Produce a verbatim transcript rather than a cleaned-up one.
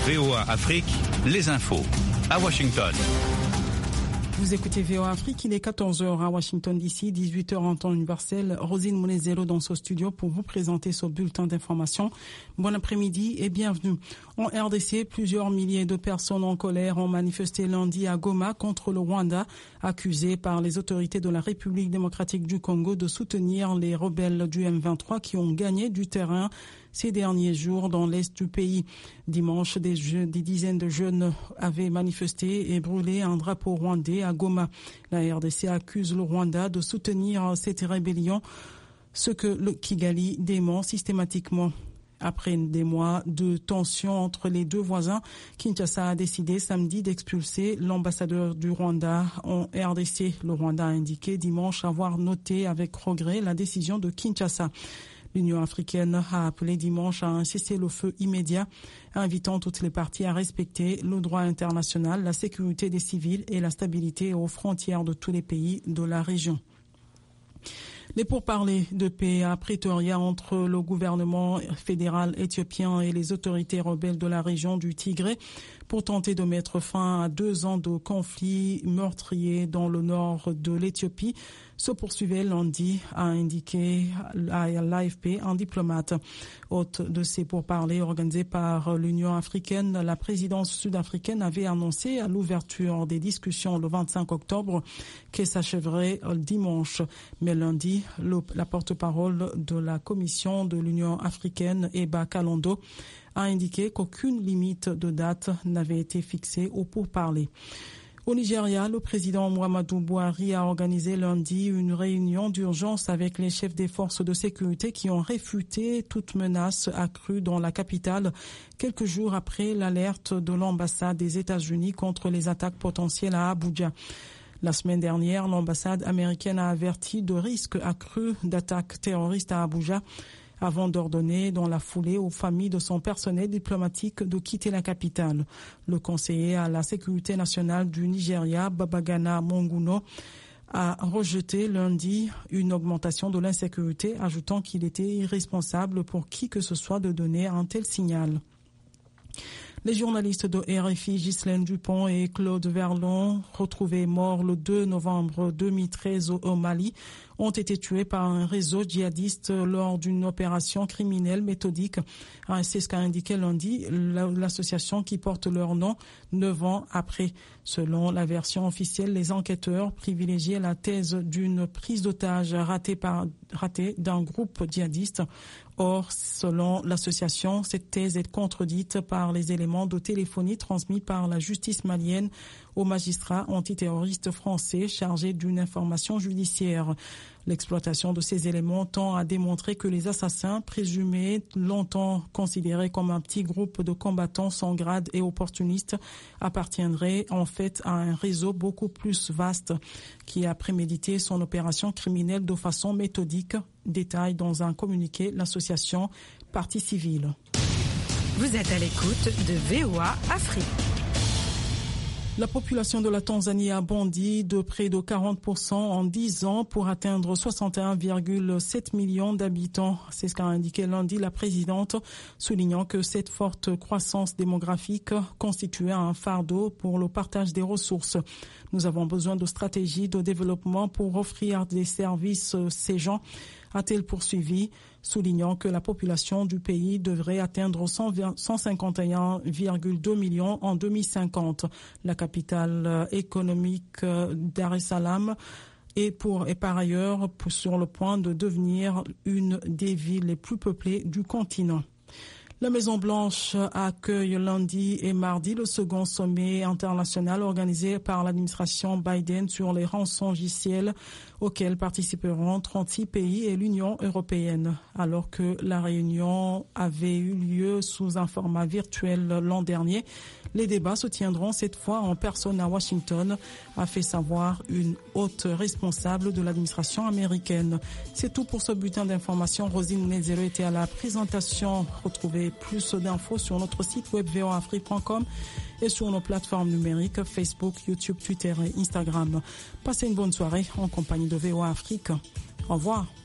V O A Afrique, les infos à Washington. Vous écoutez V O A Afrique, il est quatorze heures à Washington D C, dix-huit heures en temps universel. Rosine Mounezero dans ce studio pour vous présenter ce bulletin d'information. Bon après-midi et bienvenue. En R D C, plusieurs milliers de personnes en colère ont manifesté lundi à Goma contre le Rwanda, accusé par les autorités de la République démocratique du Congo de soutenir les rebelles du M vingt-trois qui ont gagné du terrain ces derniers jours dans l'est du pays. Dimanche, des, jeux, des dizaines de jeunes avaient manifesté et brûlé un drapeau rwandais à Goma. La R D C accuse le Rwanda de soutenir cette rébellion, ce que le Kigali dément systématiquement. Après des mois de tensions entre les deux voisins, Kinshasa a décidé samedi d'expulser l'ambassadeur du Rwanda en R D C. Le Rwanda a indiqué dimanche avoir noté avec regret la décision de Kinshasa. L'Union africaine a appelé dimanche à un cessez-le-feu immédiat, invitant toutes les parties à respecter le droit international, la sécurité des civils et la stabilité aux frontières de tous les pays de la région. Les pourparlers de paix à Pretoria entre le gouvernement fédéral éthiopien et les autorités rebelles de la région du Tigré pour tenter de mettre fin à deux ans de conflit meurtrier dans le nord de l'Éthiopie se poursuivait lundi, a indiqué à l'A F P un diplomate. Hôte de ces pourparlers organisés par l'Union africaine, la présidence sud-africaine avait annoncé à l'ouverture des discussions le vingt-cinq octobre qu'elles s'achèveraient dimanche. Mais lundi, le, la porte-parole de la commission de l'Union africaine, Eba Kalondo, a indiqué qu'aucune limite de date n'avait été fixée au pourparlers. Au Nigeria, le président Muhammadu Buhari a organisé lundi une réunion d'urgence avec les chefs des forces de sécurité qui ont réfuté toute menace accrue dans la capitale, quelques jours après l'alerte de l'ambassade des États-Unis contre les attaques potentielles à Abuja. La semaine dernière, l'ambassade américaine a averti de risques accrus d'attaques terroristes à Abuja, avant d'ordonner dans la foulée aux familles de son personnel diplomatique de quitter la capitale. Le conseiller à la sécurité nationale du Nigeria, Babagana Monguno, a rejeté lundi une augmentation de l'insécurité, ajoutant qu'il était irresponsable pour qui que ce soit de donner un tel signal. Les journalistes de R F I, Ghislaine Dupont et Claude Verlon, retrouvés morts le deux novembre deux mille treize au Mali, ont été tués par un réseau djihadiste lors d'une opération criminelle méthodique. C'est ce qu'a indiqué lundi l'association qui porte leur nom neuf ans après. Selon la version officielle, les enquêteurs privilégiaient la thèse d'une prise d'otage ratée par, ratée d'un groupe djihadiste. Or, selon l'association, cette thèse est contredite par les éléments de téléphonie transmis par la justice malienne aux magistrats antiterroristes français chargés d'une information judiciaire. L'exploitation de ces éléments tend à démontrer que les assassins, présumés longtemps considérés comme un petit groupe de combattants sans grade et opportunistes, appartiendraient en fait à un réseau beaucoup plus vaste qui a prémédité son opération criminelle de façon méthodique, détaille dans un communiqué l'association Partie civile. Vous êtes à l'écoute de V O A Afrique. La population de la Tanzanie a bondi de près de quarante pour cent en dix ans pour atteindre soixante et un virgule sept millions d'habitants. C'est ce qu'a indiqué lundi la présidente, soulignant que cette forte croissance démographique constituait un fardeau pour le partage des ressources. Nous avons besoin de stratégies de développement pour offrir des services à ces gens, a-t-elle poursuivi, soulignant que la population du pays devrait atteindre cent cinquante et un virgule deux millions en deux mille cinquante. La capitale économique Dar es Salaam est, pour, est par ailleurs sur le point de devenir une des villes les plus peuplées du continent. La Maison-Blanche accueille lundi et mardi le second sommet international organisé par l'administration Biden sur les rançongiciels auquel participeront trente-six pays et l'Union européenne. Alors que la réunion avait eu lieu sous un format virtuel l'an dernier, les débats se tiendront cette fois en personne à Washington, a fait savoir une haute responsable de l'administration américaine. C'est tout pour ce bulletin d'information. Rosine Nezero était à la présentation. Retrouvez plus d'infos sur notre site web v o a afrique point com et sur nos plateformes numériques Facebook, YouTube, Twitter et Instagram. Passez une bonne soirée en compagnie de V O A Afrique. Au revoir.